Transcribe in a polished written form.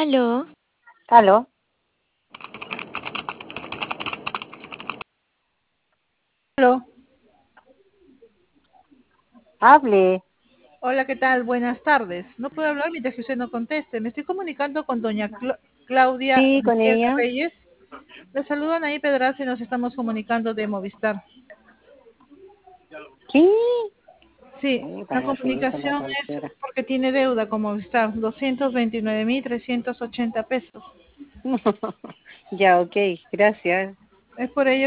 Aló, Aló, Aló. hable. Hola, ¿qué tal? Buenas tardes. No puedo hablar mientras que usted no conteste. Me estoy comunicando con doña Claudia Sí, con ella. Reyes. Le saludan ahí Pedraza y nos estamos comunicando de Movistar. ¿Qué? Sí, la Puta, sí, con la comunicación es tontera. porque tiene deuda con Movistar, 229.380 pesos. Ya, ok, gracias. Es por ello